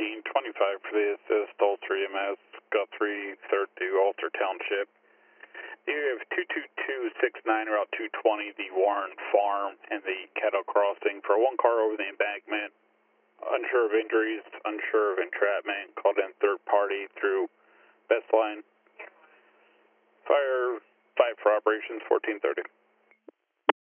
1525 for the assist, Ulster EMS, Guthrie, 3rd to Ulster Township. You have 22269, Route 220, the Warren Farm and the Cattle Crossing for one car over the embankment. Unsure of injuries, unsure of entrapment, called in third party through Best Line. Fire 5 for operations, 1430.